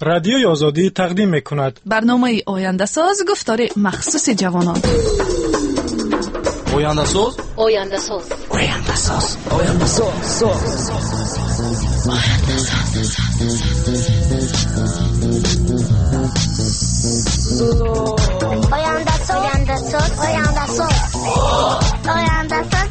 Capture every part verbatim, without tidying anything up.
رادیوی آزادی تقدیم می‌کند. برنامه آینده ساز گفتار مخصوص جوانان. آینده ساز آینده ساز آینده ساز آینده ساز آینده ساز آینده ساز آینده ساز آینده ساز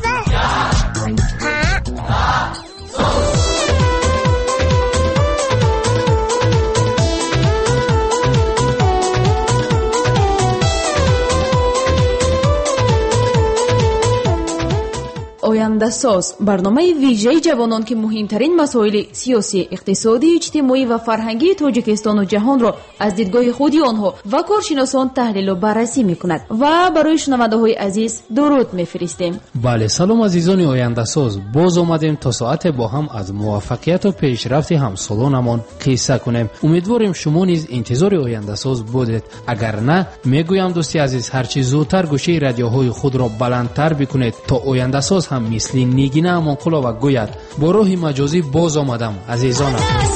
آینده ساز برنامه ویژه جوانان که مهمترین مسائل سیاسی، اقتصادی، اجتماعی و فرهنگی تاجیکستان و جهان را از دیدگاه خودی آنها و کارشناسان تحلیل و بررسی میکند و برای شنونده های عزیز درود میفرستیم. بله، سلام عزیزان آینده ساز، باز آمدیم تا ساعت با هم از موفقیت و پیشرفت همسالانمان قصه کنیم. امیدواریم شما نیز انتظار آینده ساز بودید. اگر نه، میگویم دوستی عزیز هرچی زودتر گوشه رادیوهای خود را بلندتر بکنید تا آینده ساز هم مثل نیگینه همان قلا و گوید با روح مجازی باز آمدم عزیزانم.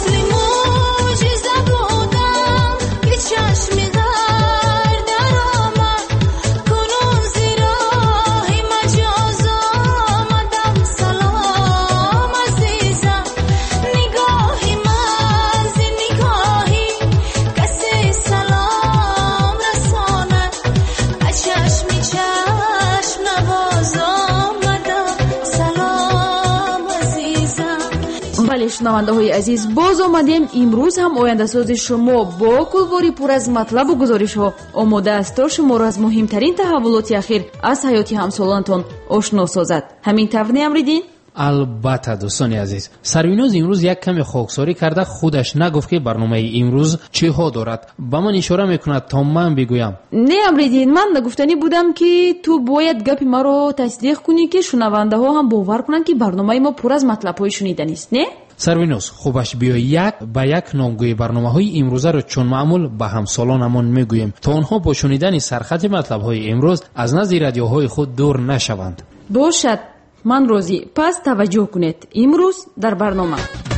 شنونده های عزیز، باز آمدیم. امروز هم آینده ساز شما با کلواری پر از مطلب و گزارش ها آماده است تا شما را از مهمترین تحولات اخیر از حیات همسالانتان آشنا سازد. همین طور امریدین؟ البته دوستان عزیز، سرویناز امروز یک کمی خاکساری کرده، خودش نگفت که برنامه امروز چه ها دارد. با من اشاره میکند تا من بگویم. نه امریدین، من نگفتنی بودم که تو باید گپ ما رو تصدیق کنی که شنونده ها هم باور کنند که برنامه ما پر از مطلب های شنیدنی است. نه سروینوس، خوبش بیا یک به یک نامگوی برنامه های امروزه رو چون معمول به همسالانمان میگوییم تا آنها با شنیدن سرخط مطلب های امروز از نزد رادیوهای خود دور نشوند. باشد، من راضی. پس توجه کنید. امروز در برنامه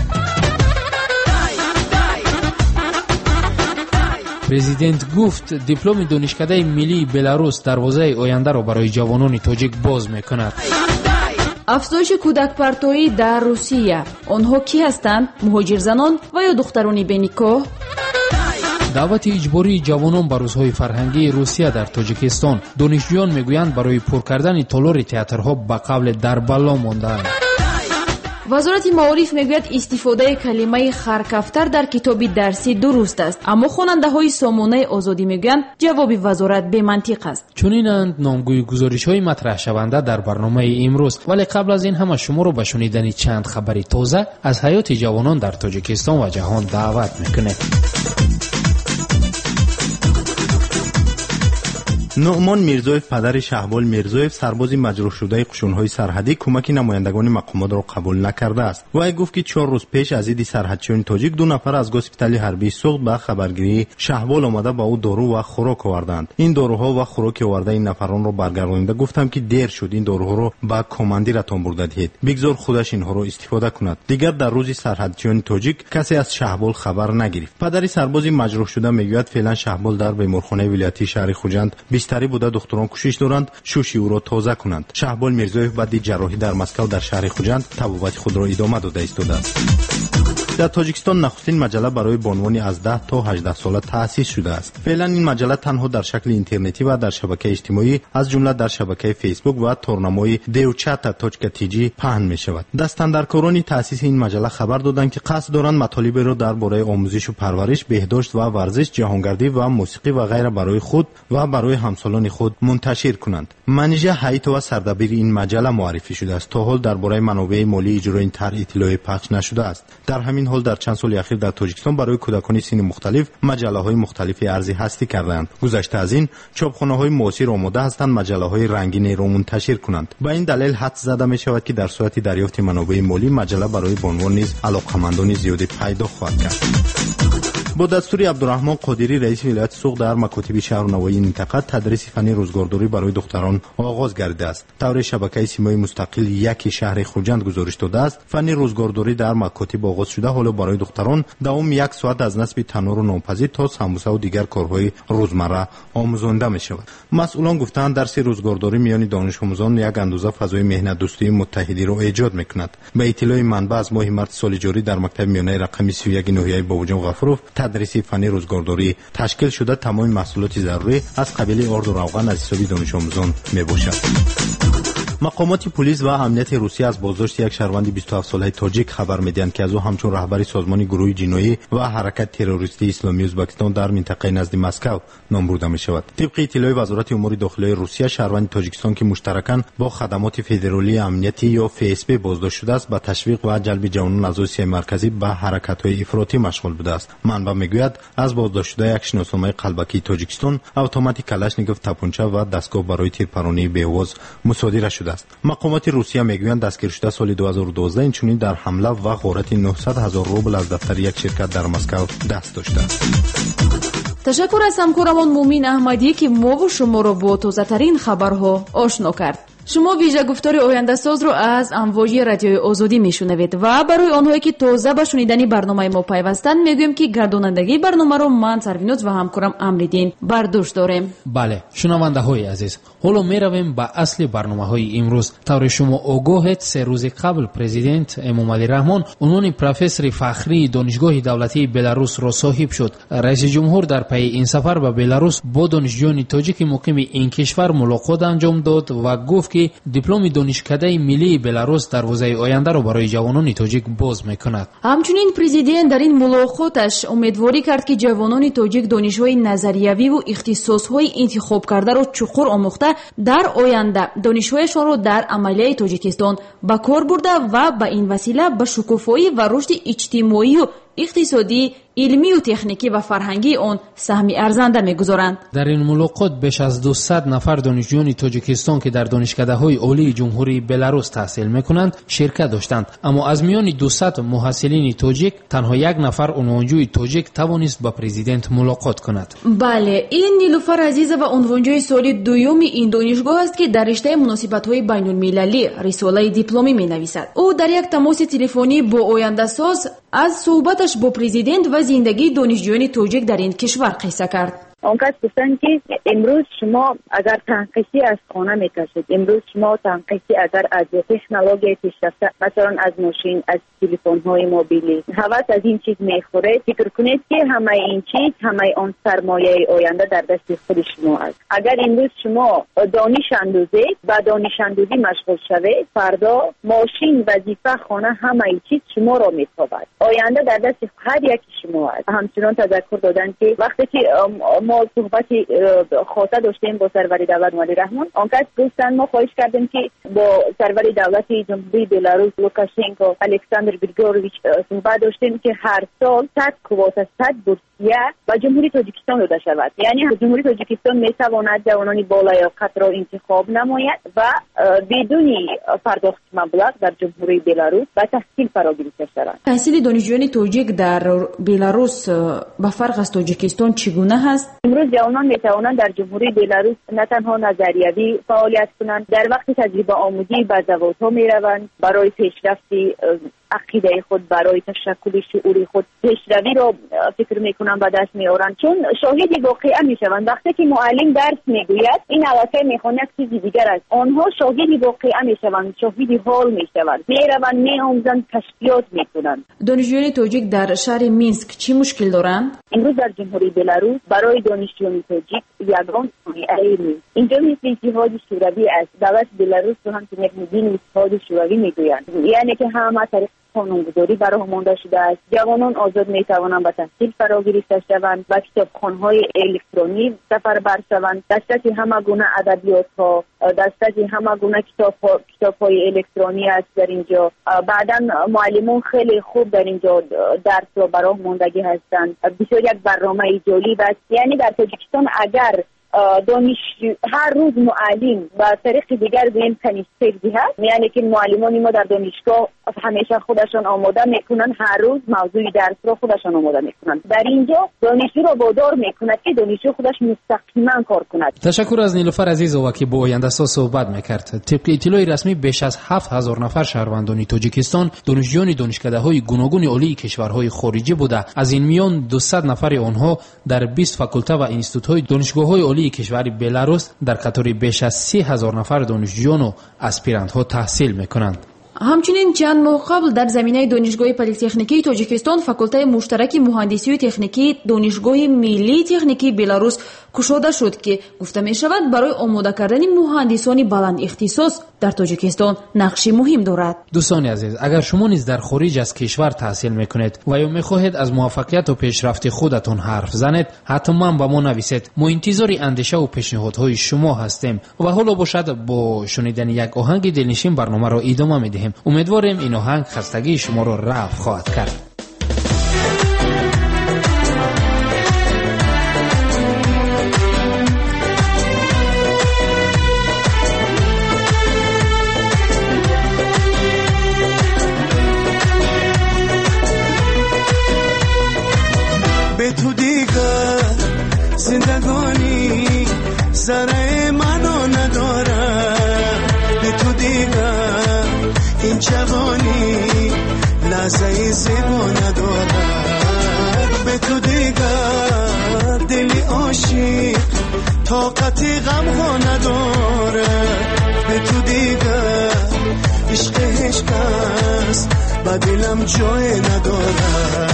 پرزیدنت گفت دیپلم دانشکده ملی بلاروس دروازه آینده را برای جوانان تاجیک باز میکند. افزایش کودک پرتویی در روسیه، آنها کی هستند؟ مهاجر زنان و یا دخترانی بینیکاه؟ دعوت اجباری جوانان به روزهای فرهنگی روسیه در تاجیکستان، دانشجویان میگویند برای پر کردن تالار تئاترها به قبل در بلا ماندند. وزارت معارف میگوید استفاده کلمه خرکفتر در کتاب درسی درست است، اما خواننده های سامانه آزادی میگویند جواب وزارت به منطق است. چنینند نامگوی گزارش های مطرح شونده در برنامه امروز. ولی قبل از این همه شما رو به شنیدن چند خبری تازه از حیات جوانان در تاجیکستان و جهان دعوت میکنه. نعمان میرزویف پدر شهبال میرزویف سرباز مجروح شده قشون‌های سرحدی کمک نمایندگان مقامات را قبول نکرده است. وی گفت که چهار روز پیش از دید سرحدچیان تاجیک دو نفر از گسپیتال حربی سوخت به خبرگیری شهبال آمده با او دارو و خوراک آوردند. این داروها و خوراک آورده این نفران را برگردانیده گفتم که دیر شد، این داروها را به کماندیرتان برده دهید، بگذار خودش اینها را استفاده کند. دیگر در روز سرحدچیان تاجیک کسی از شهبال خبر نگرفت. پدر سرباز مجروح شده میگوید فعلا شهبال در بیمارخانه ولایتی شهر خوجند بیستری بوده، دکتران کوشش دارند شوشی او را تازه کنند. شهبال میرزویف بعد جراحی در مسکو در شهر خوجند طبابت خود را ادامه داده ایستاده است. در تاجیکستان نخستین مجله برای بانوان از ده تا هجده ساله تأسیس شده است. فعلا این مجله تنها در شکل اینترنتی و در شبکه اجتماعی از جمله در شبکه فیسبوک و تورنمای دیوچات توچکا تی جی پهن می شود. دستاندرکاران تأسیس این مجله خبر دادند که قصد دارند مطالب را درباره آموزش و پرورش، بهداشت و ورزش، جهانگردی و موسیقی و غیره برای خود و برای همسالان خود منتشر کنند. منیژه هیئت و سردبیر این مجله معرفی شده است. تا حال درباره منابع مالی اجرای این طرح اطلاعی پخش نشده است. در همین حال در چند سال اخیر در تاجیکستان برای کودکان سن مختلف مجله‌های مختلفی ارزی هستی کردند. گذشته از این چاپخانه‌های معاصر آماده هستند مجله‌های رنگین را منتشر کنند. به این دلیل حدس زده می شود که در صورت دریافت منابع مالی مجله برای بانوان نیز علاقه‌مندان زیادی پیدا خواهد کرد. با دستور عبدالرحمن قادری رئیس ولایت سوق در مکاتب شهر و نواحی منطقه تدریس فنی روزگارداری برای دختران آغاز گردیده است. طور شبکه سیمای مستقل یک شهر خوجند گزارش داده است فنی روزگارداری در مکاتب آغاز شده حالا برای دختران دوام یک ساعت از نصب تنور و نانپزی تا سمبوسه و دیگر کارهای روزمره آموزانده می شود. مسئولان گفتند درس روزگارداری میان دانش آموزان یک اندازه فضای مهنت دوستی متحدی را ایجاد میکند. به اطلاع منبع از ماه مارس سال جاری در مکتب میانه رقم سی و یک ناحیه باباجان غفورov تدریس فنی روزگارداری تشکیل شده. تمام محصولات ضروری از قبیل آرد و روغن از حساب دانش آموزان میباشد. مقامات پلیس و امنیت روسیه از بازداشت یک شهروند بیست و هفت ساله تاجیک خبر میدهند که از او همچون رهبر سازمان گروه جنایی و حرکت تروریستی اسلامی ازبکستان در منطقه نزد مسکو نام برده می شود. طبق اطلاع وزارت امور داخلی روسیه، شهروند تاجیکستان که مشترکاً با خدمات فدرالی امنیتی یا اف اس بی بازداشت شده است، به تشویق و جلب جوانان از روسیه مرکزی به حرکت‌های افراطی مشغول بوده است. منبع میگوید از بازداشت شده یک شناسنامه قلبکی تاجیکستان، اتومات کلاشنیکوف، تپانچه و دستگاه برای تیرپرانی بی‌آواز مصادره شده است. مقامات روسیه میگویند دستگیر شده سال دو هزار و دوازده اینچنین در حمله و غارت نهصد هزار روبل از دفتر یک شرکت در مسکو دست داشته است. تشکر از همکارمان مومین احمدی که ما و شما را با تازه‌ترین خبرها آشنا کرد. شما ویژه گفتار آینده ساز رو از امواج رادیوی آزادی میشنوید و برای آنهایی که تازه به شنیدن برنامه ما پیوستند میگویم که گردانندگی برنامه رو من سروینوز و همکارم امریدین بر دوش داریم. بله شنونده های عزیز، حالا میرویم به اصل برنامه های امروز. طور شما آگاهید سه روز قبل پرزیدنت امامعلی رحمان عنوان پروفسور فخری دانشگاه دولتی بلاروس را صاحب شد. رئیس جمهور در پی این سفر به بلاروس با دانشجویان تاجیک مقیم این کشور ملاقات انجام داد و گفت که دیپلم دانشکده ملی بلاروس دروازه آینده را برای جوانان تاجیک باز میکند. همچنین پرزیدنت در این ملاقاتش امیدواری کرد که جوانان تاجیک دانش‌های نظریوی و اختصاص‌های انتخاب کرده را چقدر آموخته در آینده دانش‌هایشان را در عملیه تاجیکستان به کار برده و به این وسیله به شکوفایی و رشد اجتماعی و اقتصادی، علمی و تکنیکی و فرهنگی آن سهمی ارزنده می‌گذارند. در این ملاقات بیش از دویست نفر دانشجویان تاجیکستان که در دانشکده‌های عالی جمهوری بلاروس تحصیل می‌کنند شرکت داشتند، اما از میان دویست محصلین تاجیک تنها یک نفر عنوانجوی تاجیک توانست با پرزیدنت ملاقات کند. بله، این نیلوفر عزیز و عنوانجوی سال دوم این دانشگاه است که در رشته مناسبت‌های بین‌المللی رساله دیپلمی می‌نویسد. او در یک تماس تلفنی با آینده ساز از صحبتش با پرزیدنت و زندگی دانشجویان تاجیک در این کشور قصه کرد. آن کس گفتن که امروز شما اگر تنقیصی از خانه میکشید، امروز شما تنقیصی اگر از تکنولوژی پیشرفته مثلا از ماشین، از تلفن های موبیلی هوس از این چیز میخوره، فکر کنید که همه این چیز، همه آن سرمایه آینده در دست خود شما است. اگر امروز شما دانش اندوزی و دانش اندوزی مشغول شوید، فردا ماشین، وظیفه، خانه، همه این چیز شما را میتابد. آینده در دست هر یک شما است. همچنان تذکر دادن که وقتی که ما صحبتی خاطر داشتیم با سرور دولت امامعلی رحمان، آنکس گفتن ما خواهش کردیم که با سرور دولت جمهوری بلاروس لوکاشنکو الکساندر گریگورویچ صحبت داشتیم که هر سال صد کوتا صد بورسیه و جمهوری تاجیکستان داده شود. یعنی جمهوری تاجیکستان میتواند جوانان بالایاقت را انتخاب نماید و بدون پرداخت مبلغ در جمهوری بلاروس و تحصیل فراگیری شود. تحصیل دانشجویان تاجیک در بلاروس با فرق از تاجیکستان چگونه هست؟ امروز جوانان میتوانند در جمهوری بلاروس نه تنها نظریوی فعالیت کنند، در وقت تجربه آموزی به زوادها میروند برای پیشرفت عقیده خود، برای تشکل شعوری خود پیشروی را فکر میکنن به دست میارن، چون شاهد واقعا میشوند. وقتی که معلم درس میگوید این علاقه میخواند چیز دیگر است، آنها شاهد واقعا میشوند، شاهد حال میشوند، میروند میآموزند، کشفیات میکنند. دانشجویان تاجیک در شهر مینسک چی مشکل دارند؟ امروز در جمهوری بلاروس برای دانشجویان تاجیک یگان سوریه نیست. اینجا مثل اتحاد شوروی است. دولت بلاروس رو هم که میگن اتحاد شوروی میگویند، یعنی که همه طریق قانونگذاری برای مانده شده است. جوانان آزاد میتوانند به تحصیل فراگیری شوند و کتابخانه‌های الکترونیک سفر بر شوند. دسترسی همه گونه ادبیات ها، دسترسی همه گونه کتاب ها، کتاب‌های الکترونیک است در اینجا. بعداً معلمان خیلی خوب در اینجا درس را برای ماندگی هستند. بسیار یک برنامه جالب است. یعنی در تاجیکستان اگر دانشجو هر روز معلم و طریق دیگر بیم تنیس ترجیح هست، یعنی که معلمان ما در دانشگاه همیشه خودشان آماده میکنن، هر روز موضوع درس رو خودشان آماده میکنن. در اینجا دانشجو رو وادار میکند که دانشجو خودش مستقیما کار کند. تشکر از نیلوفر عزیزова که با آینده ساز صحبت میکرد. طبق اطلاع رسمی بیش از هفت هزار نفر شهروندان تاجیکستان دانشجویان دانشکده‌های گوناگون عالی کشورهای خارجی بوده. از این میان دویست نفر آنها در بیست فاکولته و اینستیتوت‌های دانشگاه‌های عالی کشور بلاروس در قطار بیش از سی هزار نفر دانشجویان و اسپیرانت‌ها تحصیل میکنند. همچنین چند ماه قبل در زمینه دانشگاه پلی‌تکنیکی تاجیکستان فاکولته مشترک مهندسی و تکنیکی دانشگاه ملی تکنیکی بلاروس گشوده شد که گفته می شود برای آماده کردن مهندسان بلند اختصاص در تاجیکستان نقشی مهم دارد. دوستان عزیز، اگر شما نیز در خارج از کشور تحصیل میکنید و یا میخواهید از موفقیت و پیشرفت خودتان حرف زنید، حتما با ما نویسید. ما انتظار اندیشه و پیشنهادهای شما هستیم و حالا باشد با شنیدن یک آهنگ دلنشین برنامه را ادامه میدهیم. امیدواریم این آهنگ خستگی شما را رفع خواهد کرد. به تو دیگر زندگانی سر منو نداره، به تو دیگر این جوانی لحظه زیبا نداره، به تو دیگر دلی عاشق طاقتی غم ها نداره، به تو دیگر عشق هیچ کس با دلم جای نداره.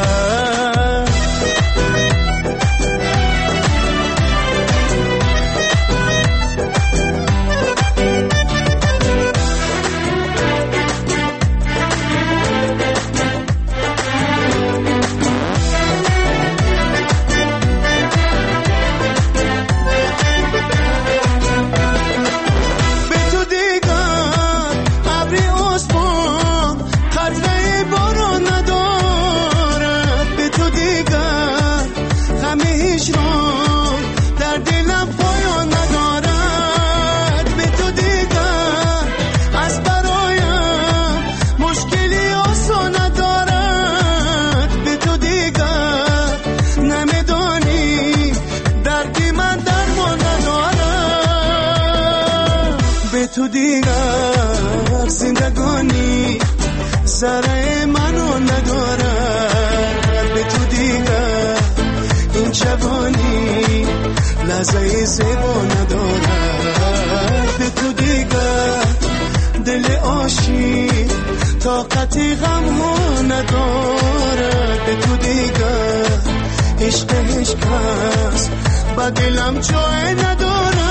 تو دیگر زندگانی سر منو نداره، به تو دیگر این جوانی لحظه زیبا نداره، به تو دیگر دل عاشق طاقتی غم ها نداره، به تو دیگر عشق هیچ کس با دلم جای نداره.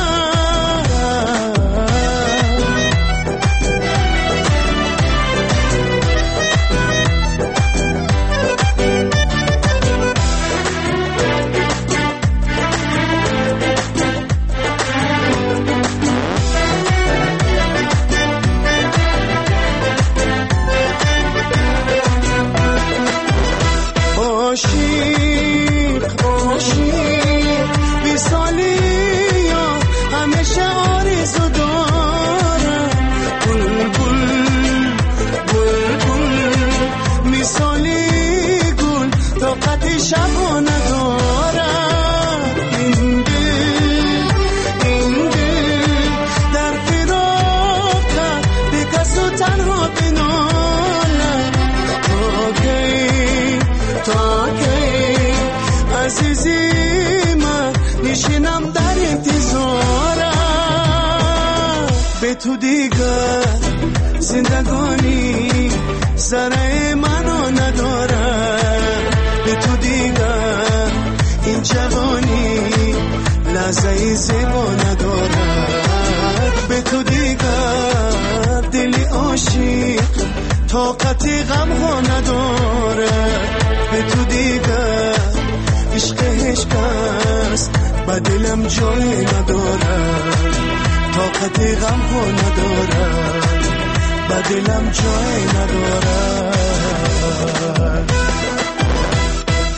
عاشق عاشق بی سالی یا همیشه آرزو دارم، گل گل گل گل مثالی گل طاقت شبا ندارم، این دل این دل در فراق بی کس و تنها بنالم، تا کی تا کی عزیزی من نشینم در انتظارم، به تو دیگر زندگانی سر منو نداره، به تو دیگر این جوانی لحظه زیبا نداره، به تو دیگر دلی عاشق طاقتی غم ها نداره، به تو دیگر عشق هیچ کس با دلم جای نداره، طاقتی غم ها نداره، با دلم جای نداره.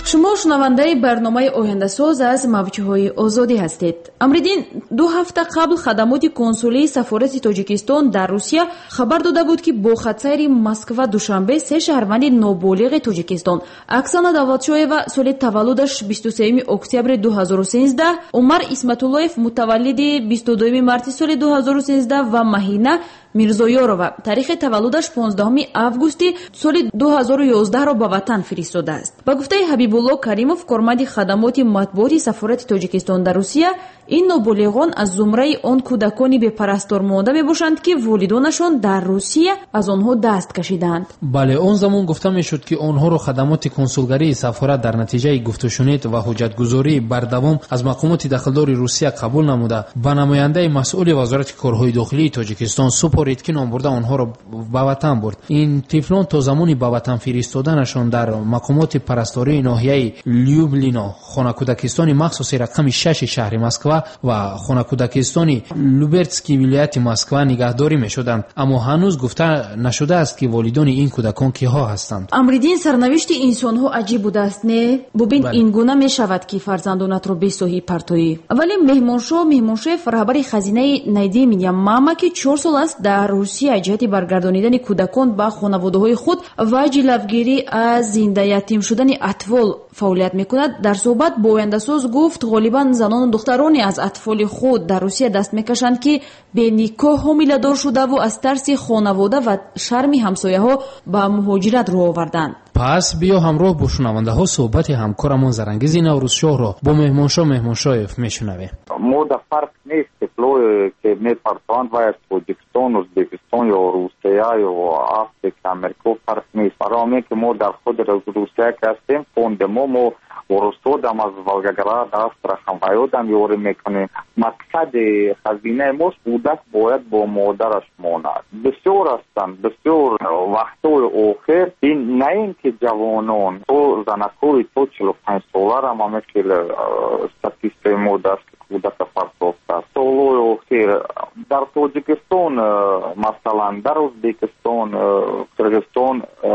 шумо шунавандаи барномаи ояндасоз аз мавҷҳои озодӣ ҳастед. Амридин ду ҳафта қабл хадамоти консулии сафорати Тоҷикистон дар Русия хабар дода буд ки бо хатсайри Москва Душанбе се шаҳрванди ноболиғи Тоҷикистон Оксана Давлатшоева соли таваллудаш бисту сеюми октябри ду ҳазору сенздаҳ, Умар Исматуллоев мутаваллиди бисту дуюми марти соли ду ҳазору сенздаҳ ва Маҳина Мирзоёрова таърихи таваллудаш понздаҳуми августи соли ду ҳазору ёздаҳро ба ватан фиристодааст. Ба гуфтаи Ҳабибулло Каримов, корманди хадамоти матбуоти сафорати Тоҷикистон дар Русия, ин ноболиғон аз зумраи он кӯдакони бепарастор монда мебошанд ки волидонашон дар Русия аз онҳо даст кашиданд. бале, он замон гуфта мешуд ки онҳоро хадамоти консулгарии сафорат дар натиҷаи гуфтушунид ва ҳуҷҷатгузории бардавом аз мақомоти дахлдори Русия қабул намуда ба намояндаи масъули вазорати корҳои дохилии Тоҷикистон супорид ки ном бурда онҳоро ба ватан бурд. Ин тифлон то замони ба ватан фиристоданашон дар мақомоти парастории ноҳияи Люблино, хонакӯдакистони махсуси рақами шаши шаҳри Москва ва хонакӯдакистони Люберцкии вилояти Москва нигаҳдорӣ мешуданд, аммо ҳанӯз гуфта нашудааст ки волидони ин кӯдакон киҳо ҳастанд. Амридин, сарнавишти инсонҳо аҷиб будааст, не? Бубин, ин гуна мешавад ки фарзандонатро бесоҳӣ партоӣ. Вале меҳмоншоҳ меҳмоншоҳи раҳбари хазинаи Найдим Ямама ки чор сол аст дар Русия ҷиҳати баргардонидани кӯдакон ба хонаводаҳои худ ва ҷилавгирӣ аз зинда ятим шудани атфол фаъолият мекунад, дар суҳбат бо ояндасоз гуфт ғолибан занону духтароне аз атфоли худ дар Русия даст мекашанд ки беникоҳ ҳомиладор шудаву аз тарси хонавода ва шарми ҳамсояҳо ба муҳоҷират роҳ оварданд. пас биё ҳамроҳ бо шунавандаҳо суҳбати ҳамкорамон Зарангизи Наврӯзшоҳро бо меҳмоншоҳ Меҳмоншоев мешунавем. Мода фарқ нест теплое ки мепартоанд ва аз Тоҷикистон, Ӯзбекистон ё Русия ё Африка, Америка фарқ нест. Бароме ки мо дар худи Русия ки ҳастем, фонди мо мо ворустодам аз Волгоград, Астрахань ва ёдам ёрӣ мекунем. Мақсади хазинаи мо кӯдак бояд бо модараш монад. Бисёр ҳастанд, бисёр вақтҳои охир ин на ин ки ҷавонон то занакҳои то чилу панҷ солара ма мисли статистикаи мо даст ки кӯдака партофта. Солҳои охир дар Тоҷикистон, масалан дар Ӯзбекистон, Қирғизистон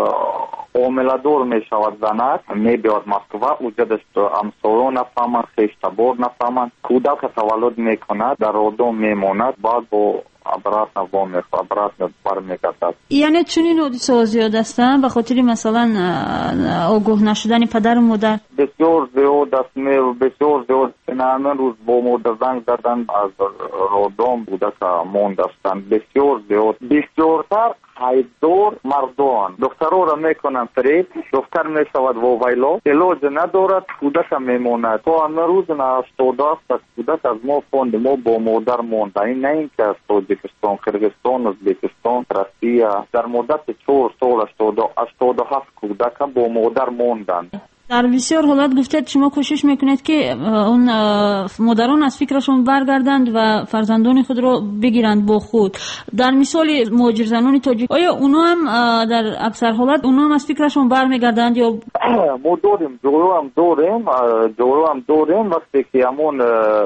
омиладор мешавад занак, мебиёд Москва, уҷадаш ҳамсоё нафаҳманд, хештабор нафаҳманд, кӯдака таваллуд мекунад, дар одом мемонад, баъд бо обратно вомехо обратно бармегардад. яъне чунин ҳодисаҳо зиёд ҳастанд ба хотири масалан огоҳ нашудани падару модар? бисёр зиёд аст, бисёр зиёд. ҳамин рӯз бо модар занг заданд, аз одом кӯдака мондастанд. бисёр зиёд, бисёртар хайддор мардон. духтарора мекунанд фиреб, духтар мешавад вовайло, илоҷи надорад, кӯдака мемонад. то ҳамин рӯз на ҳаштоду ҳафт кӯдак аз мо фонди мо бо модар монда. ин на ин ки аз Тоҷикистон, Қирғизистон, Ӯзбекистон, Россия дар муддати чор сол ҳаштоду ҳафт кӯдака бо модар монданд. дар бисёр ҳолат гуфтед шумо кӯшиш мекунед ки он модарон аз фикрашон баргарданд ва фарзандони худро бигиранд бо худ. дар мисоли муҳоҷирзанони тоҷик, оё унҳо ҳам дар аксар ҳолат унҳо ҳам аз фикрашон бармегарданд ё? мо дорем, ҷойҳам дорем, ҷойҳам дорем. вақте ки ҳамон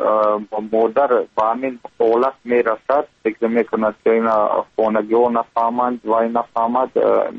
модар ба ҳамин ҳолат мерасад, фикр мекунад ки ина хонагиҳо нафаҳманд ва ин нафаҳмад,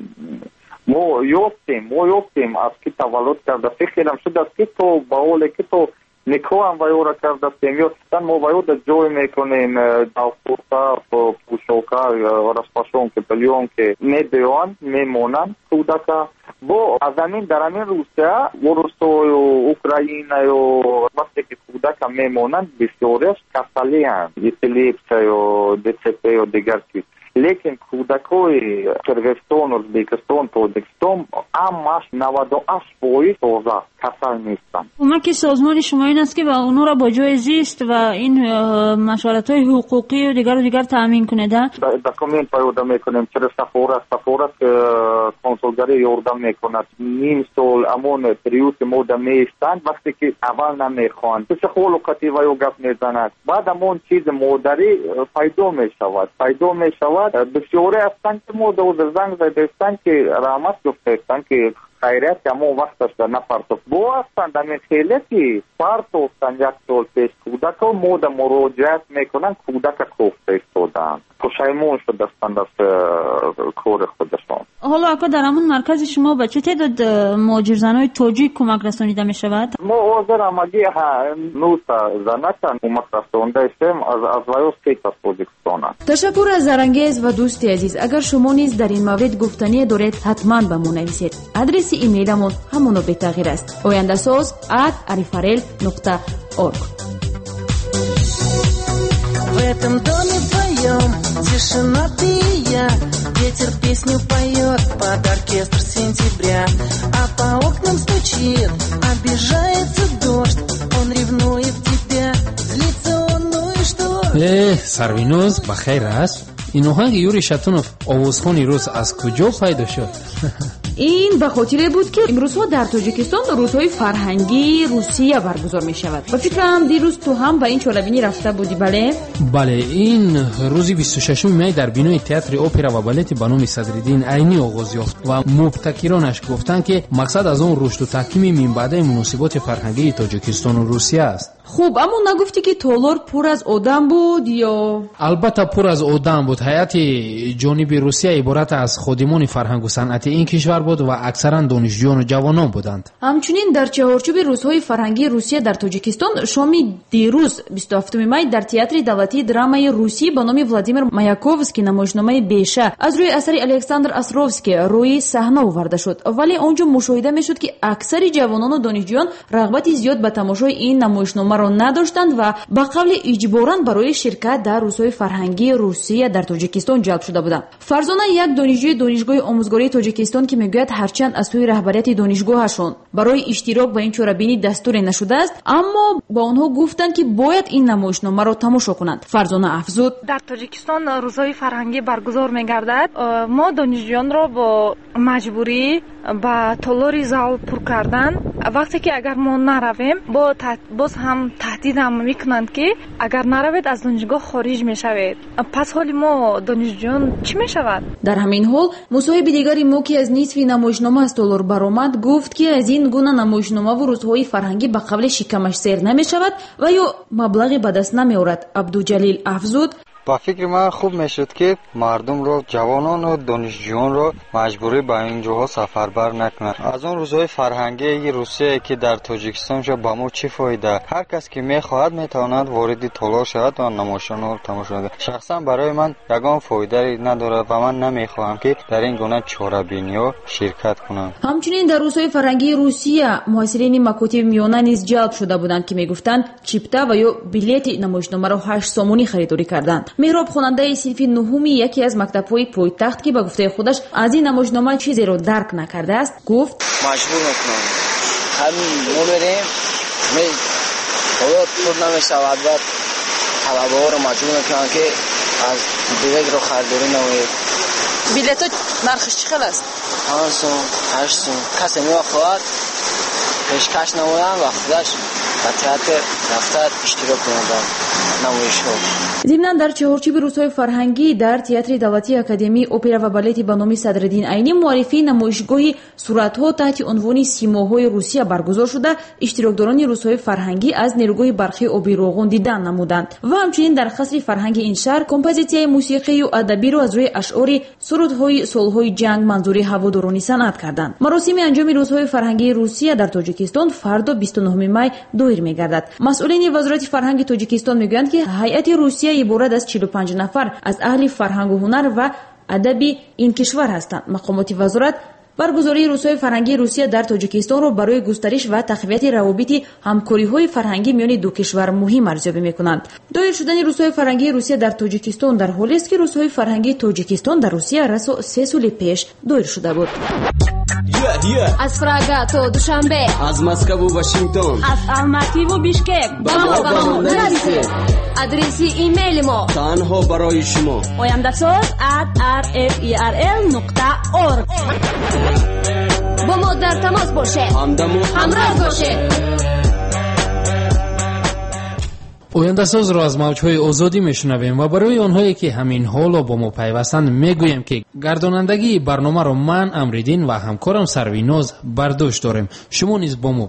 мо ёфтем мо ёфтем аз ки таваллуд карда. фикрам шудааст ки то ба ҳоле ки то никоҳам ва ёра кардастем, ёфтан мо ва ёда ҷой мекунем, давхурка, пӯшока, распашонки, пилёнки мебиёнд, мемонанд кӯдака. бо аз ҳамин дар ҳамин Русия, Русия, Украина ё вақте ки кӯдака мемонанд, бисёриаш касалианд, эпилепсия ё ДЦП ё дигар чиз. лекин кӯдакҳои Қирғизистон, Ӯзбекистон, Тоҷикистон ҳамаш наваду ҳашт фоиз тоза касал нестанд. кӯмаки созмони шумо ин аст ки ба онҳоро бо ҷои зист ва ин машваратҳои ҳуқуқию дигару дигар таъмин кунед? документ пайёда мекунем чиро сафорат сафорат консулгарӣ ёрдам мекунад. ним сол ҳамон периоди мода меистанд, вақте ки аввал намехоҳанд. чӣ холу қати ва ё гап мезанад. баъд ҳамон чизи модарӣ пайдо мешавад пайдо мешавад. бисёре ҳастанд ки мода ҳозир занг задастанд ки раҳмат гуфтаистанд ки хайрият ки ҳамон вақташ напартофт. бо ҳастанд ҳамин хеле ки партофтанд як сол пеш кӯдака мода муроҷиат мекунанд, кӯдака кофта истодаанд. пушаймон шудастанд аз кори худашон. حالا اکا در همون مرکز شما به چه تعداد مهاجرزنای توجیک کمک رسانیده می شود؟ ما حاضر همگی نوتا زنکن کمک رسانده ایم از از وایوس کیتا توجیکستان. تشکر از زرنگیز و دوستی عزیز. اگر شما نیز در این مورد گفتنی دارید حتما به ما نویسید. آدرس ایمیلمون همونو به تغییر است. oyandasоz at arifarel нукта org. В этом доме вдвоем тишина ты и я. Ветер песню поет под оркестр сентября. А по окнам стучит, обижается дождь. Он ревнует тебя, злится он, ну и что? Э, Сарвиноз, бахайр аст? این آهنگ یوری شتونوف آوازخوانی روز از کجا پیدا شد؟ این به خاطر بود که امروزها در تاجیکستان روزهای فرهنگی روسیه برگزار می شود. با فکرم دیروز تو هم به این چالبینی رفته بودی بله؟ بله، این روزی بیست و ششم می در بینای تئاتر اپرا و بالت به نام صدرالدین عینی آغاز یافت و مبتکرانش گفتند که مقصد از اون رشد و تحکیم منبع مناسبات فرهنگی تاجیکستان و روسیه است. خوب، اما نگفتی که تالار پر از آدم بود یا؟ البته پر از آدم بود. هیئت جانب روسیه عبارت از خادمان فرهنگ و صنعت این کشور بود و اکثرا دانشجویان و جوانان بودند. همچنین در چهارچوب روزهای فرهنگی روسیه در تاجیکستان شام دیروز بیست و هفتم می در تئاتر دولتی درامای روسی به نام ولادیمیر مایاکوفسکی نمایشنامه بیشه از روی اثر الکساندر استروفسکی روی صحنه آورده شد، ولی آنجا مشاهده میشد که اکثر جوانان و دانشجویان رغبت زیاد به تماشای این نمایشنامه را نداشتند و به قول اجباراً برای شرکت در روزهای فرهنگی روسیه در تاجیکستان جلب شده بودند. فرزانه یک دانشجوی دانشگاه آموزگاری تاجیکستان که میگوید هرچند از سوی رهبریت دانشگاهشون برای اشتراک با این چهاربینی دستور نشده است، اما با آنها گفتند که باید این نمایشنامه را تماشا کنند. فرزانه افزود: در تاجیکستان روزهای فرهنگی برگزار می‌گردد. ما دانشجویان را با مجبوری با تالار زال پر کردن. وقتی که اگر ما نرویم با باز هم تهدید هم میکنند که اگر نروید از دانشگاه خارج میشوید. پس حال ما دانشجویان چی میشود؟ در همین حال مصاحب دیگری ما که از نصف نمایشنامه از تالار برآمد گفت که از این گونه نمایشنامه و روزهای فرهنگی به قبل شکمش سیر نمیشود و یا مبلغی به دست نمیآورد. عبدالجلیل افزود: با فکر من خوب میشد که مردم رو، جوانان و دانشجویان رو مجبوری به این جاها سفربر نکنند. از اون روزهای فرهنگی روسیه که در تاجیکستان شد با ما چی فایده؟ هر کس که میخواهد میتواند وارد تالار شود و نمایشنامه رو تماشا کند. شخصا برای من یگان فایده نداره و من نمیخواهم که در این گونه چهاربینی ها شرکت کنم. همچنین در روزهای فرهنگی روسیه محصلین مکاتب میانه نیز جلب شده بودند که میگفتند چیپتا و یا بلیت نمایشنامه را هشت سومونی خریداری کردند. مهراب خواننده صنف نهمی یکی از مکتب‌های پایتخت که به گفته خودش از این نمایشنامه چیزی رو درک نکرده است گفت: مجبور میکنم همین ما بریم می حالا پر نمیشود و طلبه ها رو مجبور میکنم که از بلیت رو خریداری نماید. بلیت نرخش چقدر است؟ پنج سوم، هشت سوم. کسی میخواهد پیشکش نمایم و خودش به تئاتر رفته اشتراک کنند نمایش ها. ضمناً در چهارچوب روزهای فرهنگی در تئاتر دولتی اکادمی اپرا و بالت به نام صدرالدین عینی معرفی نمایشگاهی صورت‌ها تحت عنوان سیماهای روسیه برگزار شده. اشتراکداران روزهای فرهنگی از نیروگاه برقی آبی روغن دیدن نمودند و همچنین در قصر فرهنگ این شهر کمپوزیسیون موسیقی و ادبی را از روی اشعار سرودهای سالهای جنگ منظوری هوادارانی صنعت کردند. مراسم انجام روزهای فرهنگی روسیه در تاجیکستان فردا بیست و نهم می دایر می‌گردد. مسئولین وزارت فرهنگ تاجیکستان میگویند که هیئت روسیه عبارت از چهل و پنج نفر از اهل فرهنگ و هنر و ادبی این کشور هستند. مقامات وزارت برگزاری روزهای فرهنگی روسیه در تاجیکستان را برای گسترش و تقویت روابط همکاری‌های فرهنگی میان دو کشور مهم ارزیابی می‌کنند. دایر شدن روزهای فرهنگی روسیه در تاجیکستان در حالی است که روزهای فرهنگی تاجیکستان در روسیه رسو سه سال پیش دایر شده بود. Yeah, yeah. از پراگ تا دوشنبه، از مسکو و واشنگتن، از الماتی و بیشکک. با ما با ما نرسید. آدرس ایمیل ما تنها برای شما oyandasоz at r f e r l نقطه org. با ما در تماس باشه، همراه باشه. oyandasоz را از موجهای آزادی میشنویم و برای آنهایی که همین حالا با ما پیوستند میگویم که گردانندگی برنامه را من امریدین و همکارم سرویناز برداشت داریم. شما نیز با ما باشید.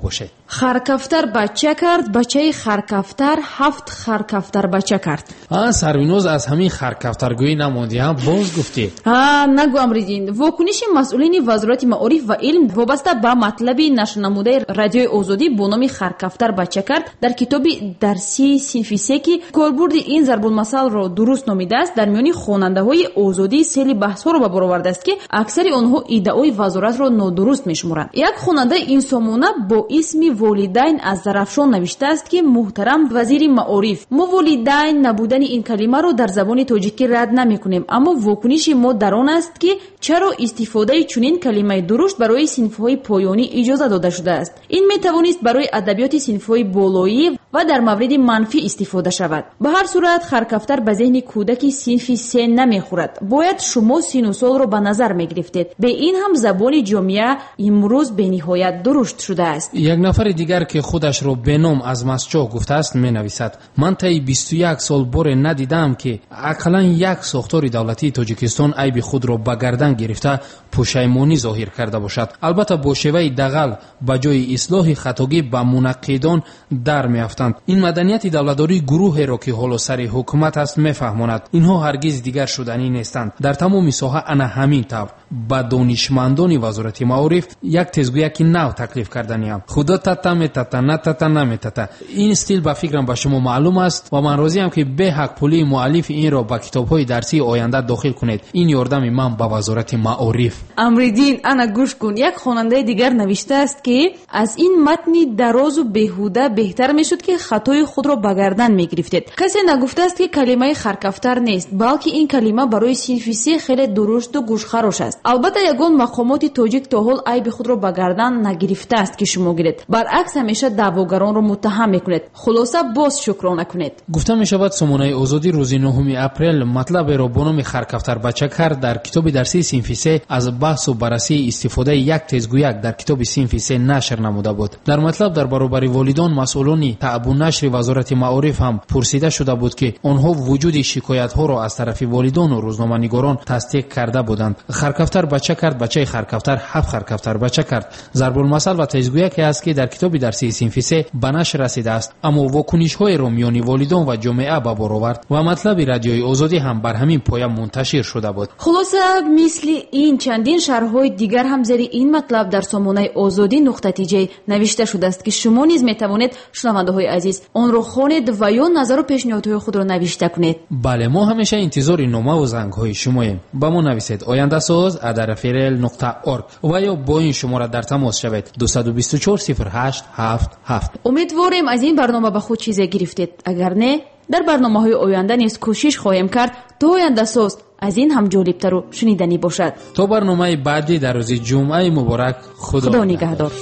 خرکفتر بچه کرد، بچه خرکفتر هفت خرکفتر بچه کرد. آه سروینوز از همین خرکفترگویی نموندی هم باز گفتی. آه نگو امریدین. واکنش مسئولین وزارت معارف و علم وابسته به مطلب نشر نموده رادیوی آزادی با نام خرکفتر بچه کرد در کتاب درسی صنف سه که کاربرد این ضرب المثل را درست نامیده است، در میان خواننده های آزادی سری بحث ها را به بار آورده است که اکثر آنها ایده‌های وزارت را نادرست میشمرند. یک خواننده این سامانه با اسم والدین از درفشان نوشته است که محترم وزیر معارف، ما والدین نبودن این کلمه را در زبان تاجیکی رد نمی‌کنیم، اما واکنش ما در آن است که چرا استفاده چنین کلمه درشت برای صنف‌های پایانی اجازه داده شده است. این می‌توانست برای ادبیات صنف‌های بالایی و در مورد منفی استفاده شود. به هر صورت خرکفتر به ذهن کودک صنف سه نمی‌خورد. باید شما سن و سال را به نظر می‌گرفتید. به این هم زبان جامعه امروز به نهایت درشت شده است. یک نفر دیگر که خودش را به نام از مسجد گفته است می‌نویسد: من طی بیست و یک سال بار ندیدم که اقلاً یک ساختار دولتی تاجیکستان عیب خود را به گردن گرفته پشیمانی ظاهر کرده باشد. البته با شیوه دغل به جای اصلاح خطاگی به منقدان در میافتند. این مدنیت دولتداری گروه را که حالا سر حکومت است میفهماند اینها هرگز دیگر شدنی نیستند. در تمام ساحه انا همین طور با دانشمندان وزارت معارف یک تزگویکی نو تکلیف کردنیم. خدا تتا میتتا نه تتا نمیتتا. این استیل به فکرم به شما معلوم است و من راضیم که به حق پولی مؤلف این را به کتاب‌های درسی آینده داخل کنید. این یاردم من به وزارت معارف. امریدین انا گوش کن. یک خواننده دیگر نوشته است که از این متن دراز و بیهوده بهتر میشد که خطای خود را به گردن میگرفتید. کسی نگفته است که کلمه خرکفتر نیست، بلکه این کلمه برای صنف سه خیلی درشت و گوشخراش است. البته یگان مقامات تاجیک تا حال عیب خود را به گردن نگرفته است که شما گیرید. برعکس همیشه دعواگران را متهم میکنید. خلاصه باز شکرانه کنید. گفته می شود سامانه آزادی روز نهم اپریل مطلب را با نام خرکفتر بچه کرد در کتاب درسی صنف سه از بحث و بررسی استفاده یک تزگویک در کتاب صنف سه نشر نموده بود. در مطلب در برابر والدان مسئولان تعب و نشر وزارت معارف هم پرسیده شده بود که آنها وجود شکایت ها را از طرف والدان و روزنامه‌نگاران تصدیق کرده بودند. خرکفتر بچه کرد، بچه خرکفتر هفت خرکفتر بچه کرد ضرب المثل و تزگویکی است که در کتاب درسی صنف سه به نشر رسیده است، اما واکنش های را میان والدان و جامعه به بار آورد و مطلب رادیوی آزادی هم بر همین پایه منتشر شده بود. خلاصه مثل این چندین شرح‌های دیگر هم زیر این مطلب در سامانه آزادی نقطه تیجه نوشته شده است که شما نیز میتوانید شنونده‌های عزیز آن را خوانید و یا نظر و پیشنهادهای خود را نوشته کنید. بله، ما همیشه انتظار نامه و زنگ‌های شماییم. با ما نویسید آینده ساز ات رفرل نقطه اورگ و یا با این شماره در تماس شوید دو دو چهار صفر هشت هفت هفت. امیدواریم از این برنامه به خود چیزی گرفتید. اگر نه، در برنامه‌های آینده نیز کوشش خواهیم کرد تا آینده ساز از این هم جالبتر و شنیدنی باشد. تا برنامه بعدی در روز جمعه مبارک. خدا, خدا نگهدار.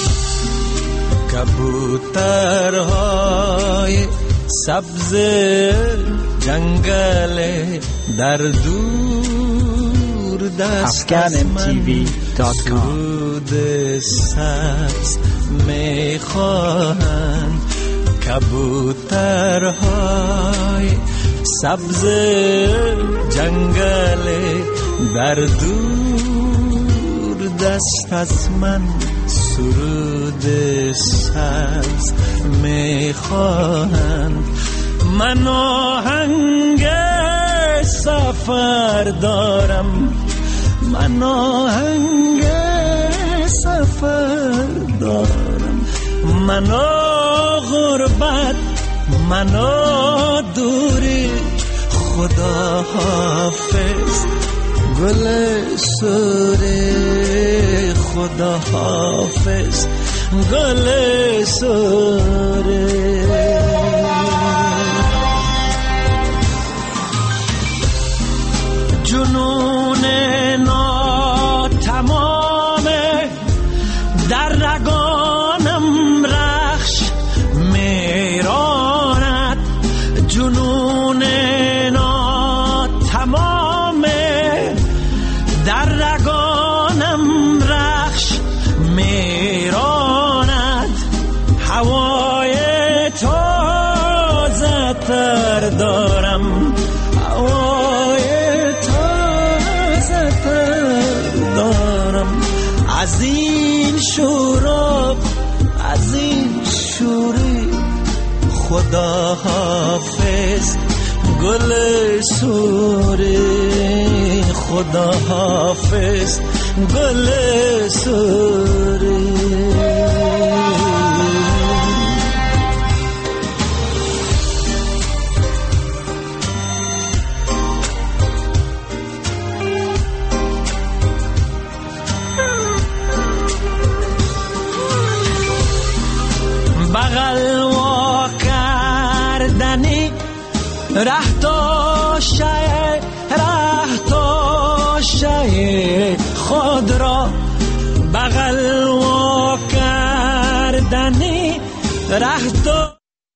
کبوترهای سبز جنگل در دور دست از من سرود سبز میخواهند. کبوترهای سبز جنگل در دور دست از من سرود سبز میخواهند. من آهنگ سفر دارم، من آهنگ سفر دارم، من غربت، من دوری. خدا حافظ گل سوره، خدا حافظ گل سوره. جنون ناتمامه در رگانم رخش میراند. جنون ناتمامه در رگانم رخش میراند. هوای تازه تر دارم، هوای تازه تر دارم. از این شوراب، از این خدا حافظ گل سوری خدا حافظ گل سوری بغل وا کردنی ره تو شای ره تو شای خود را بغل وا کردنی ره تو